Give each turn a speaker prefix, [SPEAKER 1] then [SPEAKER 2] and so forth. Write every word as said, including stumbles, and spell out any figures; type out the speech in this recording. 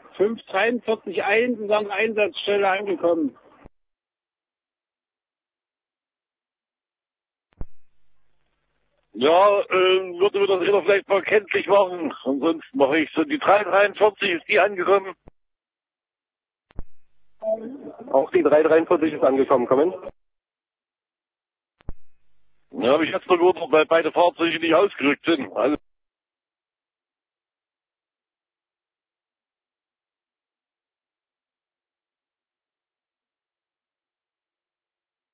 [SPEAKER 1] fünf dreiundvierzig eins ist an der Einsatzstelle angekommen.
[SPEAKER 2] Ja, äh, würde mir das jeder vielleicht mal kenntlich machen. Ansonsten mache ich so die drei dreiundvierzig, ist die angekommen?
[SPEAKER 3] Auch die drei dreiundvierzig ist angekommen, kommen.
[SPEAKER 2] Ja, habe ich jetzt nur gewundert, weil beide Fahrzeuge nicht ausgerückt sind. Also